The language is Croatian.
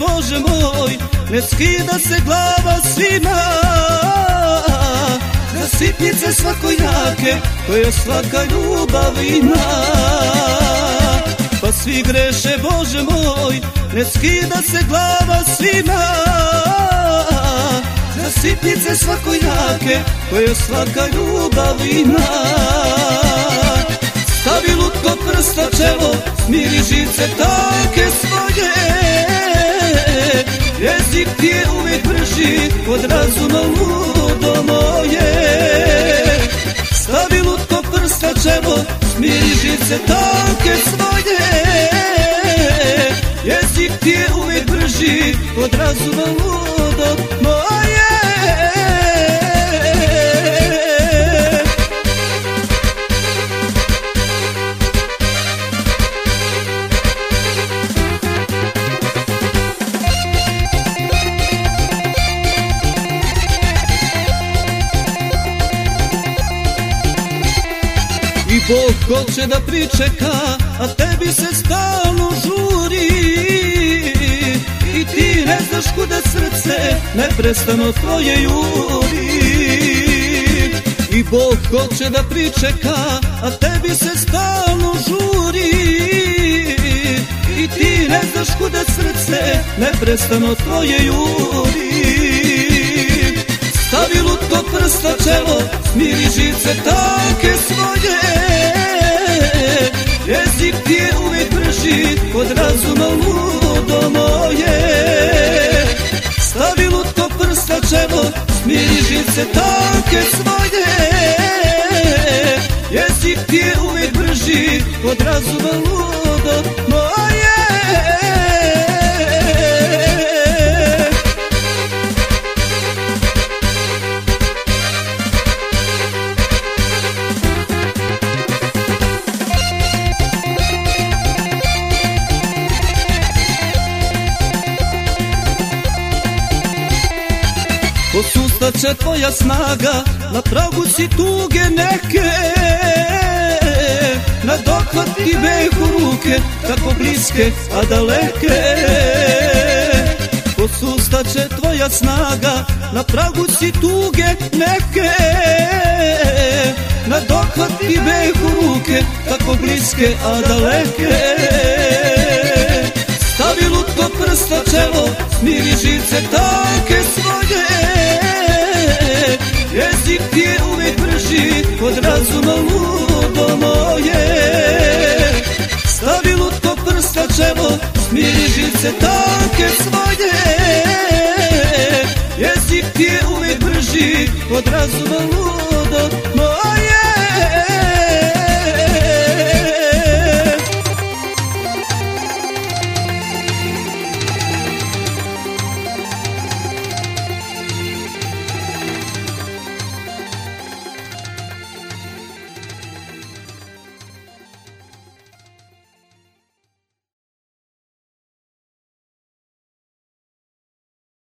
Bože moj, ne skida se glava svima. Za sitnice svakojake koje svaka ljubav ima. Pa svi greše Bože moj, ne skida se glava svima. Za sitnice svakojake koje svaka ljubav ima. Stavi lutko prsta čelo, smiri živce tanke svoje. Jezik ti je uvijek brži od razuma ludo moje. Stavi lutko prsta čelo, smiri živce tanke svoje. Jezik ti je uvijek brži od razuma ludo moje. I Bog hoće da pričeka, a tebi se stalno žuri. I ti ne znaš kuda srce neprestano tvoje juri. I Bog hoće da pričeka, a tebi se stalno žuri. I ti ne znaš kuda srce neprestano tvoje juri. Stavi lutko prsta čelo, smiri živce tanke svoje. Jezik ti je uvijek brži od razuma ludo moje. Stavi lutko prsta čelo, smiri živce tanke svoje. Jezik ti je uvijek brži od razuma ludo moje. Posustaće tvoja snaga, na pragu si tuge neke. Na dohvat ti behu ruke, kako bliske, a daleke. Posustaće tvoja snaga, na pragu si tuge neke. Na dohvat ti behu ruke, kako bliske, a daleke. Stavi lutko prsta čelo, smiri živce tanke svoje. Jezik ti je uvijek brži od razuma ludo moje. Stavi lutko prsta čelo, smiri živce tanke svoje. Jezik ti je uvijek brži od razuma ludo.